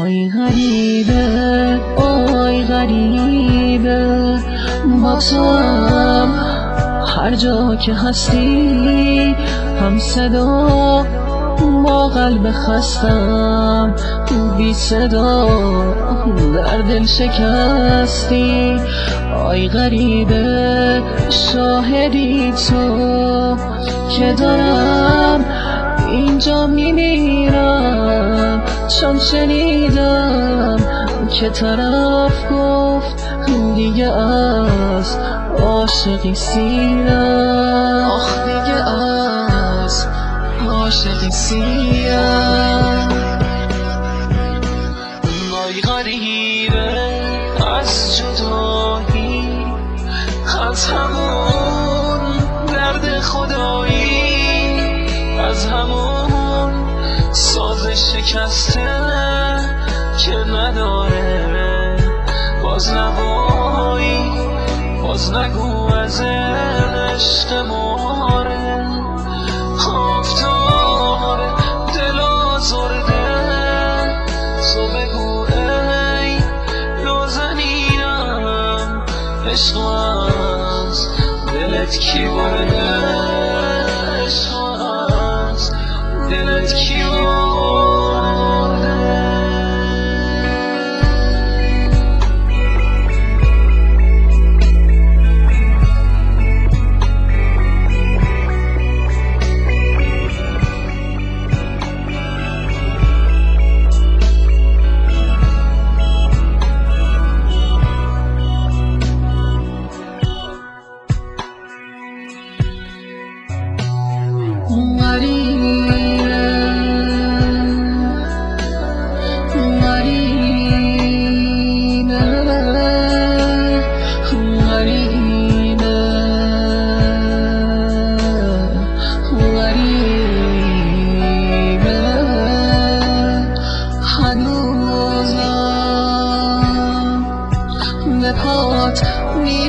آی غریبه آی غریبه، با تو هم هر جا که هستی هم صدا، با قلب خستم بی صدا در دل شکستی. آی غریبه شاهدی تو که دارم اینجا میمیرم، چون شنیدم که طرف گفت دیگه از عاشقی سیرم. آخ دیگه از عاشقی سیرم. آی غریبه از جدایی، از همون درد خدایی، از همون ساز شکسته که نداره باز نوایی، باز نگو از عشق ماره. آفتاب دل آزرده تو بگو ای نازنینم، عشق از دلت کی برده، عشق از دلت کی برده. به پات می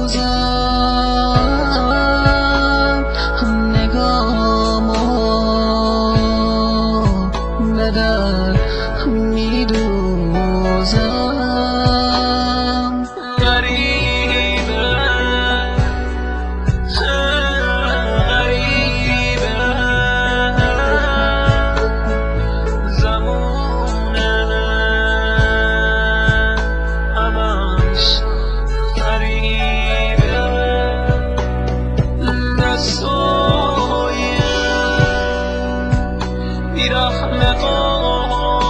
سوزم، نگامو به در می دوزم. غریبه غریبه زمونه همش غریبه، دستای بیرحم